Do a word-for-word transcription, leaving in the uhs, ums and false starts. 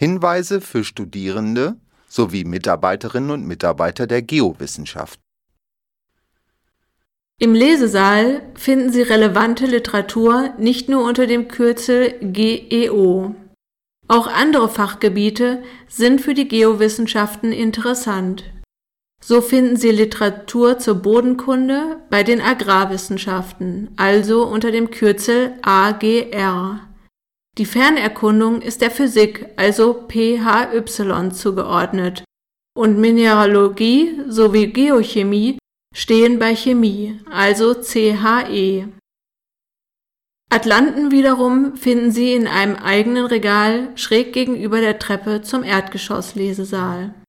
Hinweise für Studierende sowie Mitarbeiterinnen und Mitarbeiter der Geowissenschaft. Im Lesesaal finden Sie relevante Literatur nicht nur unter dem Kürzel G E O. Auch andere Fachgebiete sind für die Geowissenschaften interessant. So finden Sie Literatur zur Bodenkunde bei den Agrarwissenschaften, also unter dem Kürzel A G R. Die Fernerkundung ist der Physik, also P H Y, zugeordnet, und Mineralogie sowie Geochemie stehen bei Chemie, also C H E. Atlanten wiederum finden Sie in einem eigenen Regal schräg gegenüber der Treppe zum Erdgeschosslesesaal.